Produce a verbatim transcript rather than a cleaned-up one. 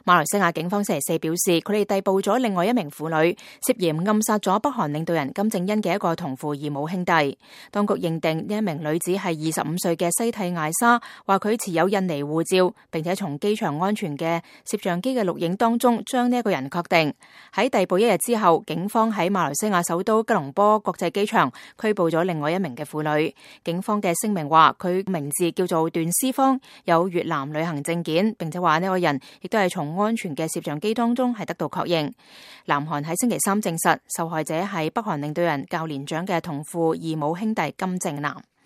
馬來西亞警方星期四表示，佢哋逮捕咗另外一名婦女，涉嫌暗殺咗北韓領導人金正恩嘅一個同父異母兄弟。當局認定呢一名女子係二十五歲嘅西蒂艾莎，話佢持有印尼護照，並且從機場安全嘅攝像機嘅錄影當中將呢一個人確定。喺逮捕一日之後，警方喺馬來西亞首都吉隆坡國際機場拘捕咗另外一名嘅婦女。警方嘅聲明話，佢名字叫做段思芳，有越南旅行證件，並且話呢個人亦都係從安全嘅攝像機當中係得到確認。南韓喺星期三證實，受害者係北韓領導人較年長嘅同父異母兄弟金正男。